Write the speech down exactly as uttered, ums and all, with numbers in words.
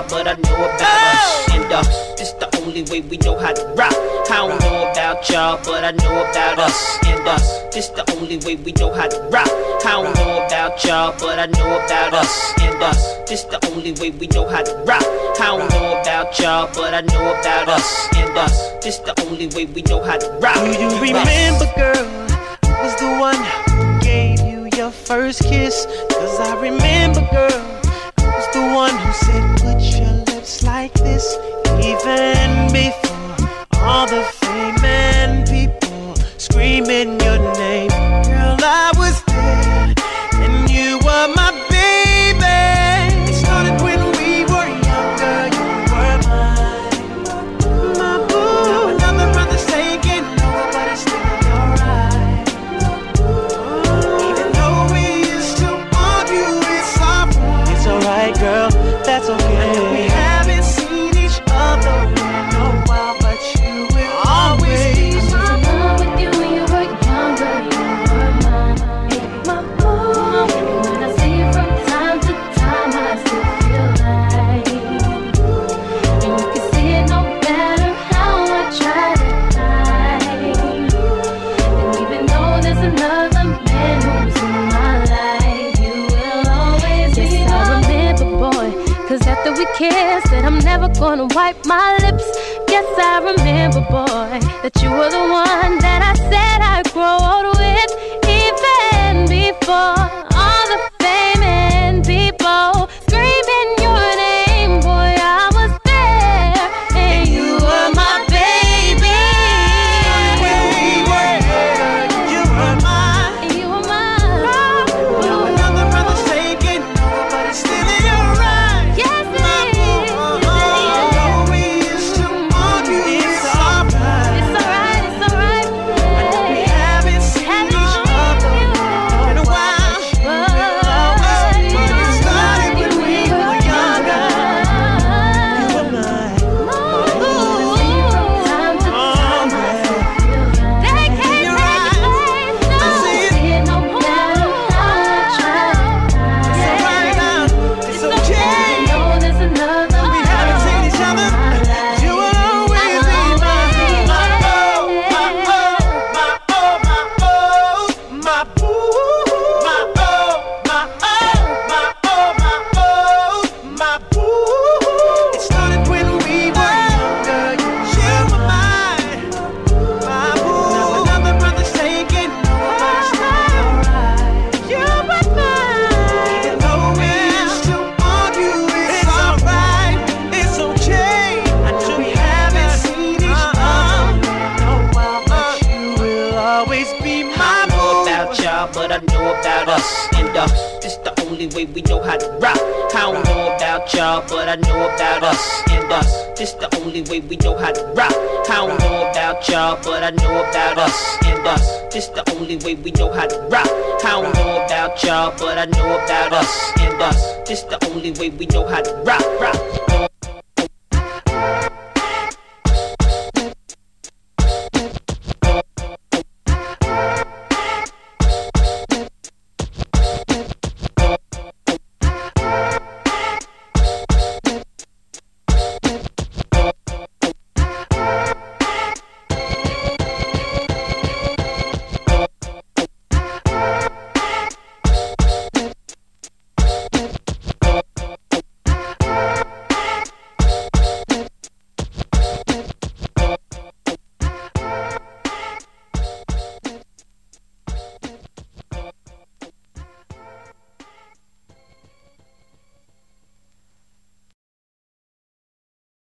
y'all, but I know about us and us. This the only way we know how to rock. I don't know about y'all, but I know about us and us. This the only way we know how to rock. I don't know about y'all, but I know about us and us. This the only way we know how to rock. I don't know about y'all, but I know about us and us. This the only way we know how to rock. Do you remember, girl, I was the one who gave you your first kiss? Cause I remember, girl, I was the one who said put your lips like this. Even before all the fame and people screaming your name, girl, I was there and you were my baby. It started when we were younger, you were mine, my boo. Now another brother's taking over, but it's still alright. Even though we used to argue, it's alright. It's alright, girl, that's okay. We haven't seen each other in a while, but you will always be my love with you when you were younger, you were mine, my boo. And when I see you from time to time, I still feel like, and you can see it no matter how I try to hide. And even though there's another man who's in my life, you will always be mine. Yes, I remember, boy, cause after we kissed, said I'm never gonna wipe my lips. Yes, I remember, boy, that you were the one that I said I'd grow old with. Even before all the fame and people screaming your name, boy, I was there, and you were my baby. When we were younger, you were mine. And you were mine. Now another brother's taking over, but it's still in your eyes. Yes, it My is. boo, although we used to argue, it's alright. It's alright, it's alright. We haven't seen Haven't each seen other you in a while. But it started when we were younger. You were mine. Time to time, I still feel like they can't take your place. No, see it no matter how I try to hide. Right now, it's It's okay. okay. You know there's another We haven't seen each other. You will always be mine. My oh, my oh, my oh, my oh, my boo. My oh, my oh, my oh, my oh, my boo. It started when we were younger. You were mine, my boo. Now another brother's taking over, but it's still alright. You were mine. Even though we used to argue, it's alright. It's okay. Until we haven't seen each other in a while, but you will always be my I don't know boo. about y'all, but I know about us and us. This the only way we know how to rock. I don't know about y'all, but I know about us and us. This the only way we know how to rock. I don't know about y'all, but I know about us and us. This the only way we know how to rock. I don't know about y'all, but I know about us and us. This the only way we know how to rock, rock.